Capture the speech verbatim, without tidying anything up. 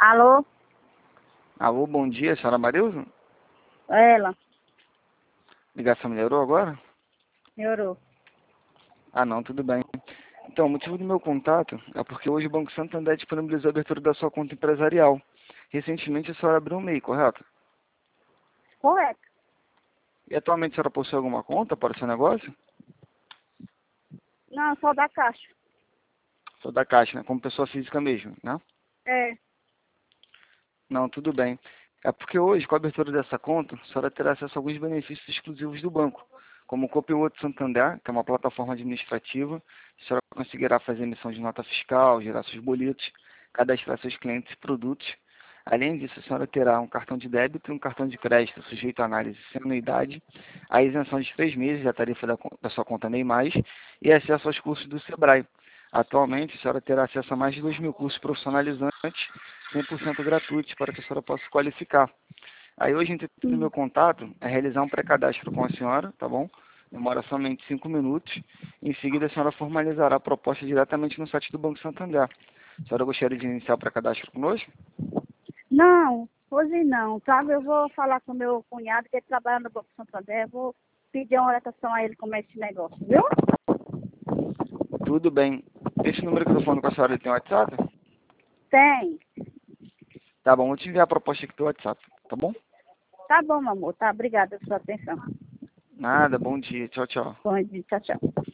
Alô? Alô, bom dia, senhora Marilza? Ela, Ligação melhorou agora? melhorou. Ah, não, tudo bem. Então, o motivo do meu contato é porque hoje o Banco Santander disponibilizou a abertura da sua conta empresarial. Recentemente a senhora abriu um M E I, correto? Correto. E atualmente a senhora possui alguma conta para o seu negócio? Não, só da caixa. Só da Caixa, né? Como pessoa física mesmo, né? É. Não, tudo bem. É porque hoje, com a abertura dessa conta, a senhora terá acesso a alguns benefícios exclusivos do banco, como o Copilot Santander, que é uma plataforma administrativa. A senhora conseguirá fazer emissão de nota fiscal, gerar seus boletos, cadastrar seus clientes e produtos. Além disso, a senhora terá um cartão de débito e um cartão de crédito sujeito à análise sem anuidade, a isenção de três meses da tarifa da, con- da sua conta NEI Mais e acesso aos cursos do Sebrae. Atualmente, a senhora terá acesso a mais de dois mil cursos profissionalizantes cem por cento gratuitos para que a senhora possa se qualificar. Aí hoje, o intuito do Hum. meu contato é realizar um pré-cadastro com a senhora, tá bom? Demora somente cinco minutos. Em seguida, a senhora formalizará a proposta diretamente no site do Banco Santander. A senhora gostaria de iniciar o pré-cadastro conosco? Não, hoje não, sabe? Eu vou falar com meu cunhado, que ele trabalha no Banco Santander, vou pedir uma orientação a ele como é esse negócio, viu? Tudo bem. Esse número que eu estou falando com a senhora ele tem WhatsApp? Tem. Tá bom, vou te enviar a proposta aqui do WhatsApp, tá bom? Tá bom, meu amor, tá? Obrigada pela sua atenção. Nada, bom dia, tchau, tchau. Bom dia, tchau, tchau.